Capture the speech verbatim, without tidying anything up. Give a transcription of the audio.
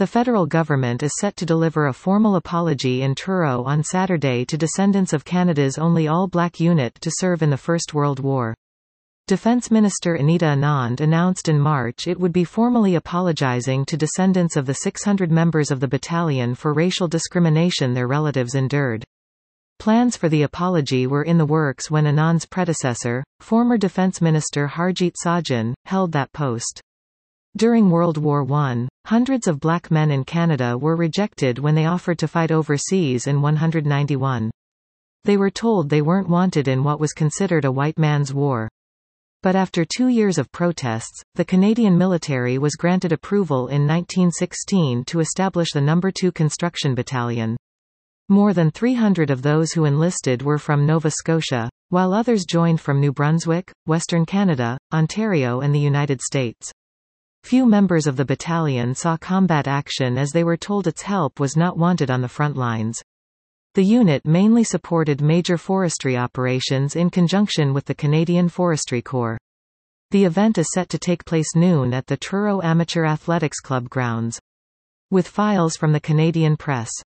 The federal government is set to deliver a formal apology in Truro on Saturday to descendants of Canada's only all-black unit to serve in the First World War. Defence Minister Anita Anand announced in March it would be formally apologising to descendants of the six hundred members of the battalion for racial discrimination their relatives endured. Plans for the apology were in the works when Anand's predecessor, former Defence Minister Harjit Sajjan, held that post. During World War One, hundreds of black men in Canada were rejected when they offered to fight overseas in nineteen ninety-one. They were told they weren't wanted in what was considered a white man's war. But after two years of protests, the Canadian military was granted approval in nineteen sixteen to establish the number two Construction Battalion. More than three hundred of those who enlisted were from Nova Scotia, while others joined from New Brunswick, Western Canada, Ontario and the United States. Few members of the battalion saw combat action as they were told its help was not wanted on the front lines. The unit mainly supported major forestry operations in conjunction with the Canadian Forestry Corps. The event is set to take place noon at the Truro Amateur Athletics Club grounds. With files from the Canadian Press.